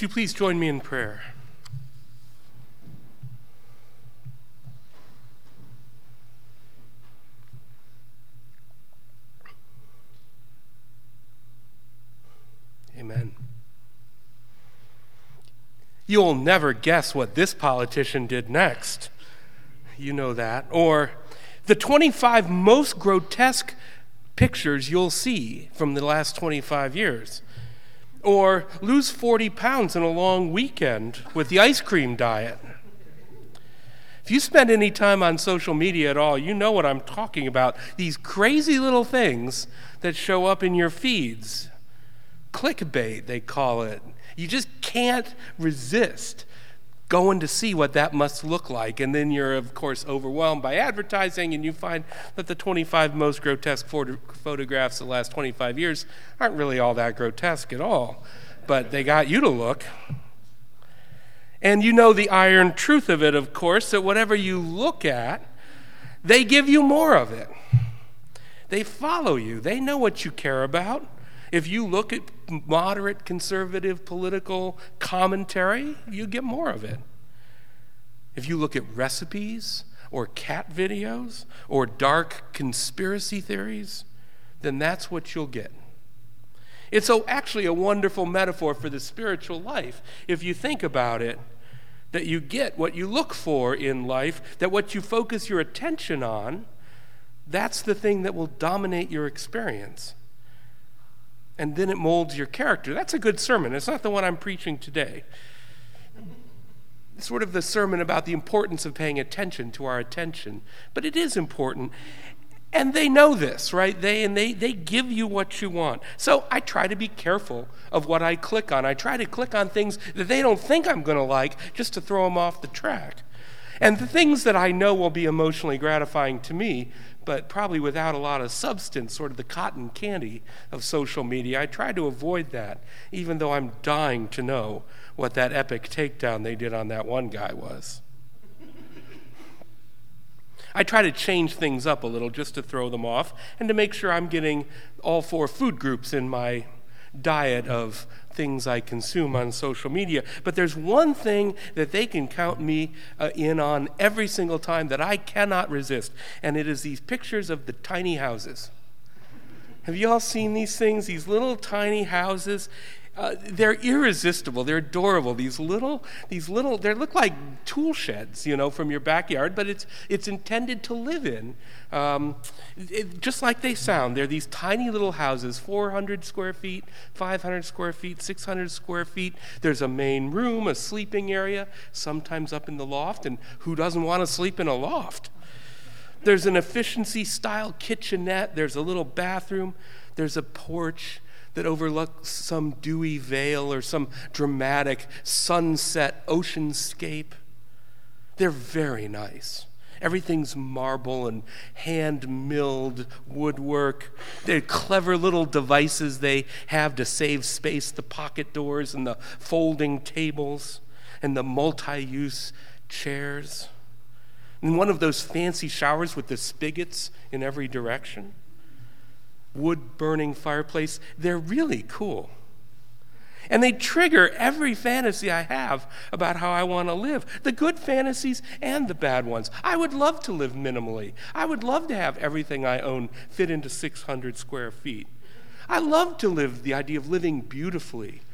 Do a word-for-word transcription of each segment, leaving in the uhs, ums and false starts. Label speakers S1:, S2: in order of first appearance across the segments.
S1: Would you please join me in prayer? Amen. You'll never guess what this politician did next. You know that. Or the twenty-five most grotesque pictures you'll see from the last twenty-five years. Or lose forty pounds in a long weekend with the ice cream diet. If you spend any time on social media at all, you know what I'm talking about. These crazy little things that show up in your feeds. Clickbait, they call it. You just can't resist going to see what that must look like. And then you're, of course, overwhelmed by advertising, and you find that the twenty-five most grotesque photo- photographs of the last twenty-five years aren't really all that grotesque at all. But they got you to look. And you know the iron truth of it, of course, that whatever you look at, they give you more of it. They follow you. They know what you care about. If you look at moderate conservative political commentary, you get more of it. If you look at recipes or cat videos or dark conspiracy theories, then that's what you'll get. It's a, actually a wonderful metaphor for the spiritual life, if you think about it, that you get what you look for in life, that what you focus your attention on, that's the thing that will dominate your experience. And then it molds your character. That's a good sermon. It's not the one I'm preaching today. It's sort of the sermon about the importance of paying attention to our attention. But it is important. And they know this, right? They and they they give you what you want. So I try to be careful of what I click on. I try to click on things that they don't think I'm going to like just to throw them off the track. And the things that I know will be emotionally gratifying to me, but probably without a lot of substance, sort of the cotton candy of social media, I try to avoid that, even though I'm dying to know what that epic takedown they did on that one guy was. I try to change things up a little just to throw them off and to make sure I'm getting all four food groups in my diet of things I consume on social media. But there's one thing that they can count me uh, in on every single time that I cannot resist, and it is these pictures of the tiny houses. Have you all seen these things, these little tiny houses? Uh, they're irresistible. They're adorable. These little, these little, they look like tool sheds, you know, from your backyard, but it's it's intended to live in, um, it, just like they sound. They're these tiny little houses, four hundred square feet, five hundred square feet, six hundred square feet. There's a main room, a sleeping area, sometimes up in the loft, and who doesn't want to sleep in a loft? There's an efficiency-style kitchenette. There's a little bathroom. There's a porch that overlooks some dewy vale or some dramatic sunset oceanscape. They're very nice. Everything's marble and hand-milled woodwork. They're clever little devices they have to save space, the pocket doors and the folding tables and the multi-use chairs. And one of those fancy showers with the spigots in every direction. Wood-burning fireplace. They're really cool. And they trigger every fantasy I have about how I want to live, the good fantasies and the bad ones. I would love to live minimally. I would love to have everything I own fit into six hundred square feet. I love to live the idea of living beautifully.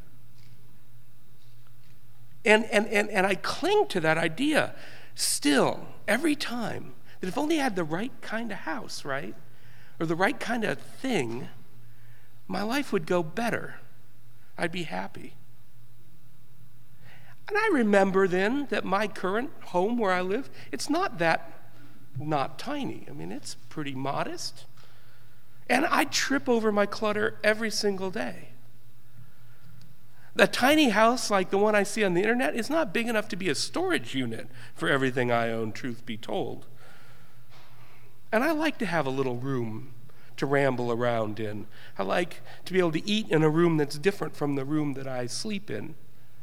S1: And, and, and, and I cling to that idea still every time, that if only I had the right kind of house, right? Or the right kind of thing, my life would go better. I'd be happy. And I remember then that my current home where I live, it's not that not tiny. I mean, it's pretty modest. And I trip over my clutter every single day. The tiny house like the one I see on the internet is not big enough to be a storage unit for everything I own, truth be told. And I like to have a little room to ramble around in. I like to be able to eat in a room that's different from the room that I sleep in.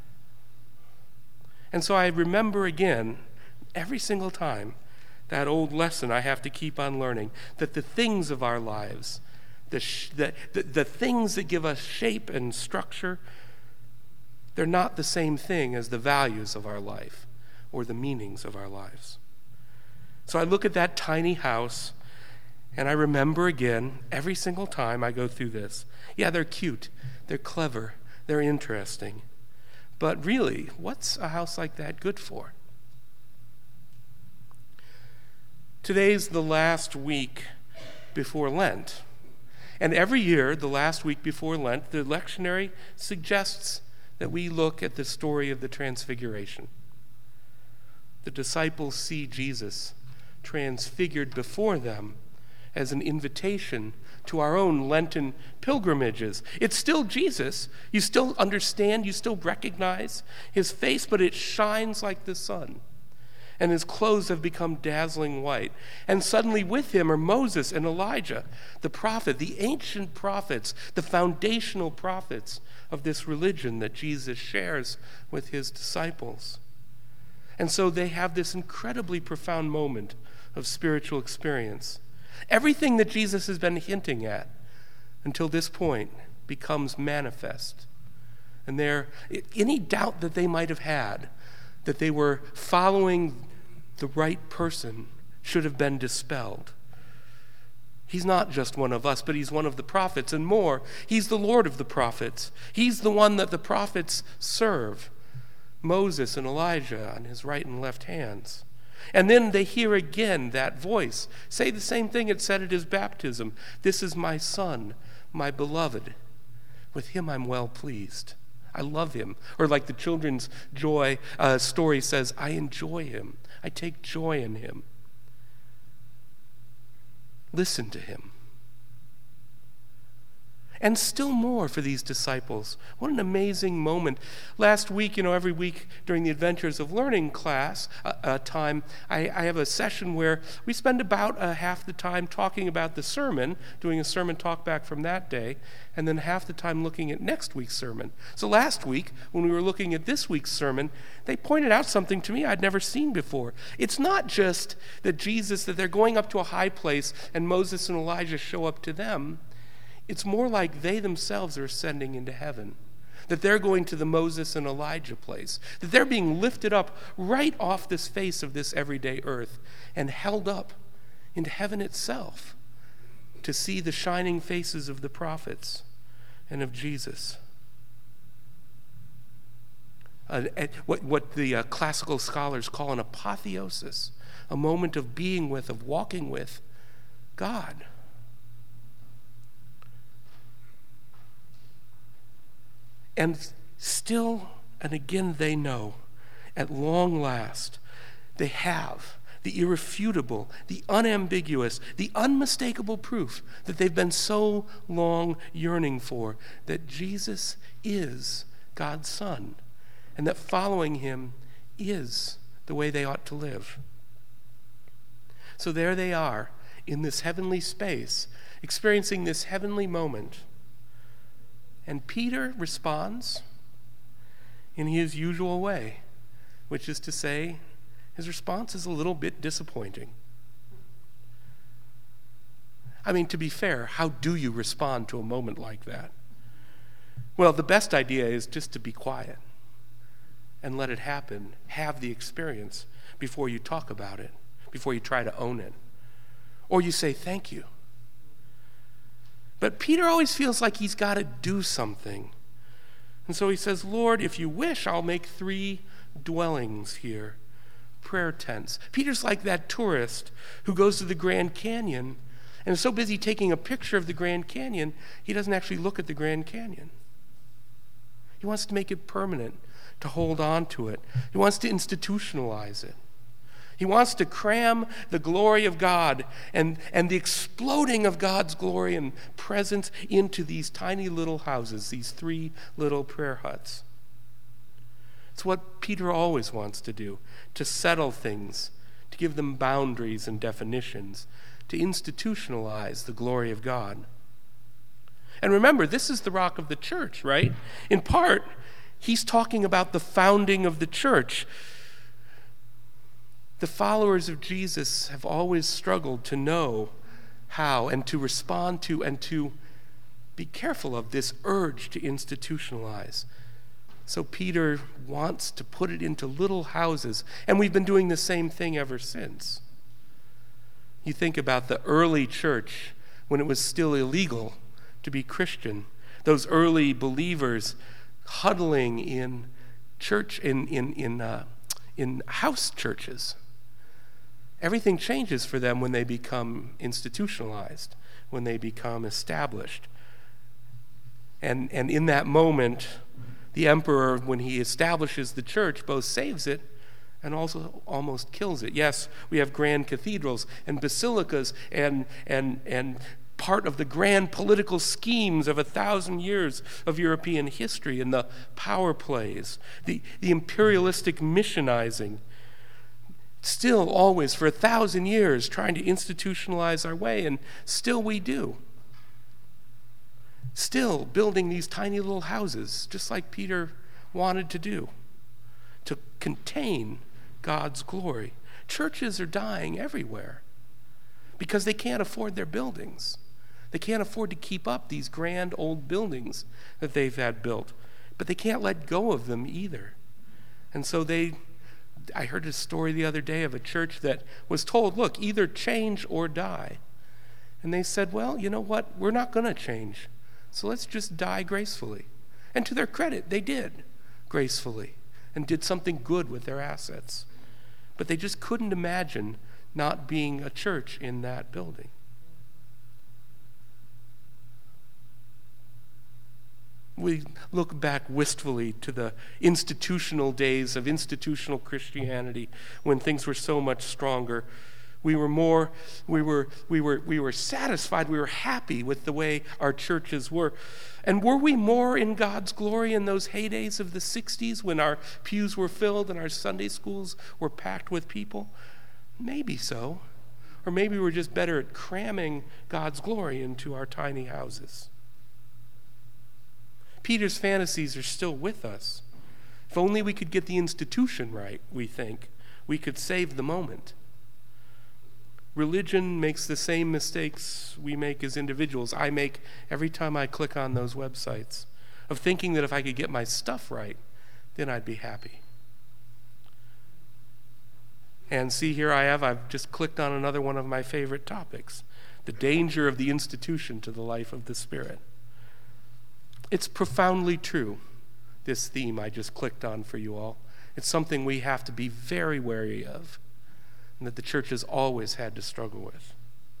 S1: And so I remember again, every single time, that old lesson I have to keep on learning, that the things of our lives, the, sh- the, the, the things that give us shape and structure, They're not the same thing as the values of our life or the meanings of our lives. So I look at that tiny house and I remember again, every single time I go through this, yeah, they're cute, they're clever, they're interesting. But really, what's a house like that good for? Today's the last week before Lent. And every year, the last week before Lent, the lectionary suggests that we look at the story of the Transfiguration. The disciples see Jesus transfigured before them as an invitation to our own Lenten pilgrimages. It's still Jesus. You still understand, you still recognize his face, but it shines like the sun. And his clothes have become dazzling white. And suddenly with him are Moses and Elijah, the prophet, the ancient prophets, the foundational prophets of this religion that Jesus shares with his disciples. And so they have this incredibly profound moment of spiritual experience. Everything that Jesus has been hinting at until this point becomes manifest. And there, any doubt that they might have had that they were following the right person should have been dispelled. He's not just one of us, but he's one of the prophets, and more, he's the Lord of the prophets. He's the one that the prophets serve. Moses and Elijah on his right and left hands. And then they hear again that voice say the same thing it said at his baptism. This is my son, my beloved. With him I'm well pleased. I love him. Or like the children's joy uh, story says, I enjoy him. I take joy in him. Listen to him. And still more for these disciples. What an amazing moment. Last week, you know, every week during the Adventures of Learning class uh, uh, time, I, I have a session where we spend about uh, half the time talking about the sermon, doing a sermon talk back from that day, and then half the time looking at next week's sermon. So last week, when we were looking at this week's sermon, they pointed out something to me I'd never seen before. It's not just that Jesus, that they're going up to a high place and Moses and Elijah show up to them. It's more like they themselves are ascending into heaven, that they're going to the Moses and Elijah place, that they're being lifted up right off this face of this everyday earth and held up into heaven itself to see the shining faces of the prophets and of Jesus. Uh, what, what the uh, classical scholars call an apotheosis, a moment of being with, of walking with God. And still, and again, they know, at long last, they have the irrefutable, the unambiguous, the unmistakable proof that they've been so long yearning for, that Jesus is God's Son, and that following him is the way they ought to live. So there they are, in this heavenly space, experiencing this heavenly moment. And Peter responds in his usual way, which is to say, his response is a little bit disappointing. I mean, to be fair, how do you respond to a moment like that? Well, the best idea is just to be quiet and let it happen. Have the experience before you talk about it, before you try to own it. Or you say, thank you. But Peter always feels like he's got to do something. And so he says, Lord, if you wish, I'll make three dwellings here, prayer tents. Peter's like that tourist who goes to the Grand Canyon and is so busy taking a picture of the Grand Canyon, he doesn't actually look at the Grand Canyon. He wants to make it permanent, to hold on to it. He wants to institutionalize it. He wants to cram the glory of God and, and the exploding of God's glory and presence into these tiny little houses, these three little prayer huts. It's what Peter always wants to do, to settle things, to give them boundaries and definitions, to institutionalize the glory of God. And remember, this is the rock of the church, right? In part, he's talking about the founding of the church. The followers of Jesus have always struggled to know how and to respond to and to be careful of this urge to institutionalize. So Peter wants to put it into little houses, and we've been doing the same thing ever since. You think about the early church when it was still illegal to be Christian. Those early believers huddling in church, in in in uh, in house churches. Everything changes for them when they become institutionalized, when they become established. And and in that moment, the emperor, when he establishes the church, both saves it and also almost kills it. Yes, we have grand cathedrals and basilicas and and and part of the grand political schemes of a thousand years of European history and the power plays, the, the imperialistic missionizing, still always for a thousand years trying to institutionalize our way, and still we do. Still building these tiny little houses, just like Peter wanted to do, to contain God's glory. Churches are dying everywhere because they can't afford their buildings. They can't afford to keep up these grand old buildings that they've had built, but they can't let go of them either. And so they, I heard a story the other day of a church that was told, look, either change or die. And they said, well, you know what? We're not going to change. So let's just die gracefully. And to their credit, they did gracefully and did something good with their assets. But they just couldn't imagine not being a church in that building. We look back wistfully to the institutional days of institutional Christianity when things were so much stronger. We were more, we were, we were, we were satisfied, we were happy with the way our churches were. And were we more in God's glory in those heydays of the sixties when our pews were filled and our Sunday schools were packed with people? Maybe so. Or maybe we're just better at cramming God's glory into our tiny houses. Peter's fantasies are still with us. If only we could get the institution right, we think, we could save the moment. Religion makes the same mistakes we make as individuals. I make every time I click on those websites, of thinking that if I could get my stuff right, then I'd be happy. And see, here I have, I've just clicked on another one of my favorite topics, the danger of the institution to the life of the Spirit. It's profoundly true, this theme I just clicked on for you all. It's something we have to be very wary of, and that the church has always had to struggle with.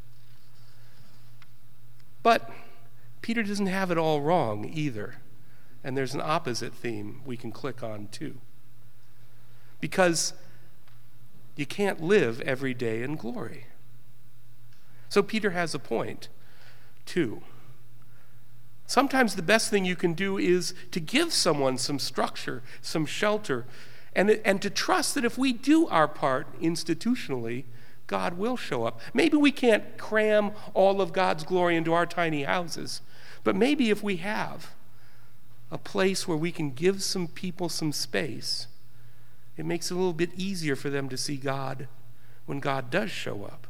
S1: But Peter doesn't have it all wrong either, and there's an opposite theme we can click on too. Because you can't live every day in glory. So Peter has a point too. Sometimes the best thing you can do is to give someone some structure, some shelter, and, and to trust that if we do our part institutionally, God will show up. Maybe we can't cram all of God's glory into our tiny houses, but maybe if we have a place where we can give some people some space, it makes it a little bit easier for them to see God when God does show up.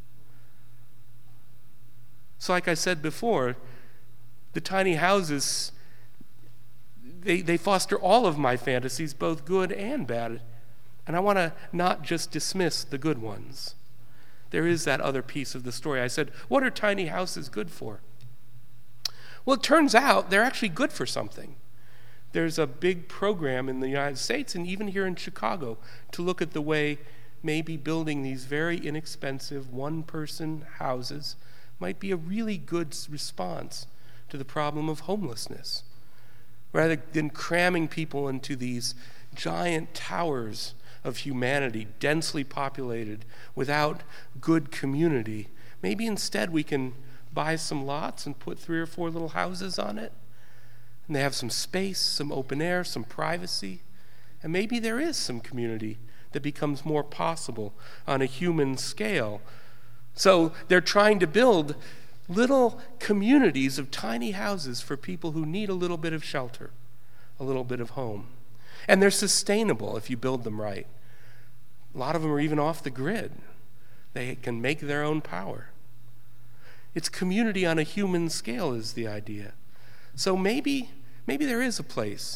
S1: So like I said before, the tiny houses, they, they foster all of my fantasies, both good and bad. And I want to not just dismiss the good ones. There is that other piece of the story. I said, what are tiny houses good for? Well, it turns out they're actually good for something. There's a big program in the United States and even here in Chicago to look at the way maybe building these very inexpensive one-person houses might be a really good response to the problem of homelessness. Rather than cramming people into these giant towers of humanity, densely populated, without good community, maybe instead we can buy some lots and put three or four little houses on it. And they have some space, some open air, some privacy. And maybe there is some community that becomes more possible on a human scale. So they're trying to build little communities of tiny houses for people who need a little bit of shelter, a little bit of home. And they're sustainable if you build them right. A lot of them are even off the grid. They can make their own power. It's community on a human scale is the idea. So maybe, maybe there is a place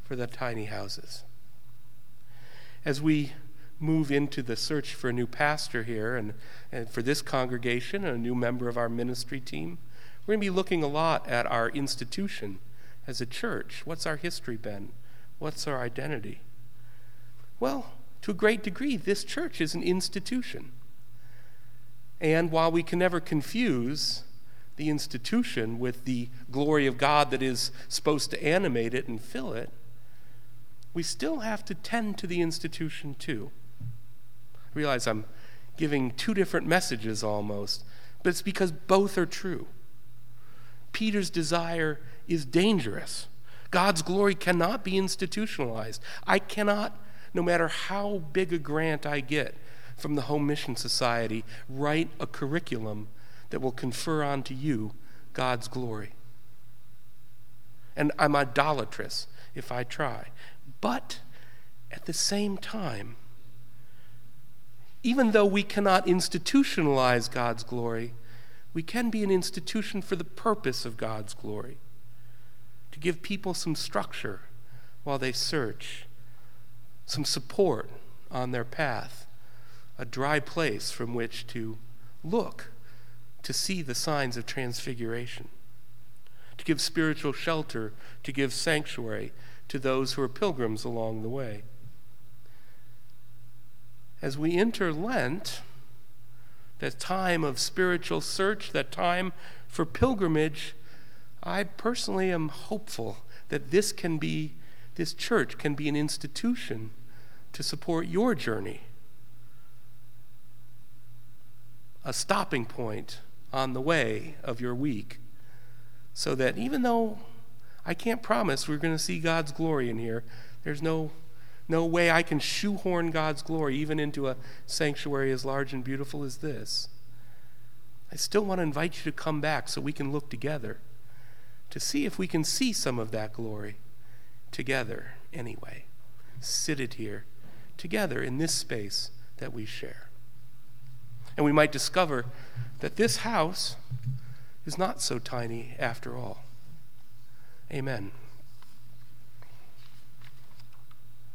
S1: for the tiny houses. As we move into the search for a new pastor here and, and for this congregation, and a new member of our ministry team, we're going to be looking a lot at our institution as a church. What's our history been? What's our identity? Well, to a great degree, this church is an institution. And while we can never confuse the institution with the glory of God that is supposed to animate it and fill it, we still have to tend to the institution too. I realize I'm giving two different messages almost, but it's because both are true. Peter's desire is dangerous. God's glory cannot be institutionalized. I cannot, no matter how big a grant I get from the Home Mission Society, write a curriculum that will confer onto you God's glory. And I'm idolatrous if I try. But at the same time, even though we cannot institutionalize God's glory, we can be an institution for the purpose of God's glory, to give people some structure while they search, some support on their path, a dry place from which to look, to see the signs of transfiguration, to give spiritual shelter, to give sanctuary to those who are pilgrims along the way. As we enter Lent, that time of spiritual search, that time for pilgrimage, I personally am hopeful that this can be, this church can be an institution to support your journey, a stopping point on the way of your week, so that even though I can't promise we're going to see God's glory in here, there's no no way I can shoehorn God's glory even into a sanctuary as large and beautiful as this. I still want to invite you to come back so we can look together to see if we can see some of that glory together anyway. Sit it here together in this space that we share. And we might discover that this house is not so tiny after all. Amen.